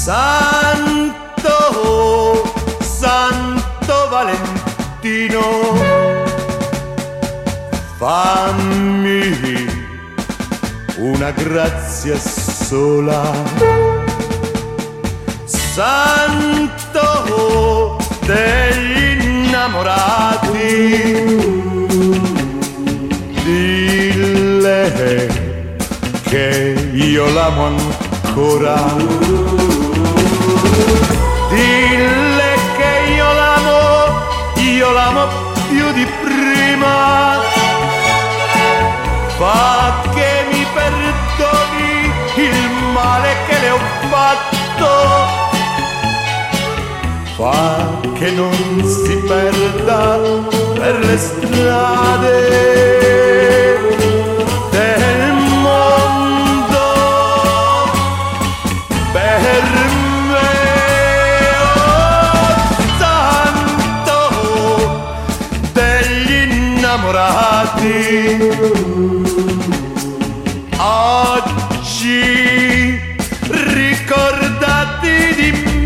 Santo, Santo Valentino, fammi una grazia sola. Santo degli innamorati, dille che io l'amo ancora. Dille che io l'amo più di prima. Fa che mi perdoni il male che le ho fatto. Fa che non si perda per le strade del mondo. Per me, oh, Santo degli innamorati, oggi ricordati di me.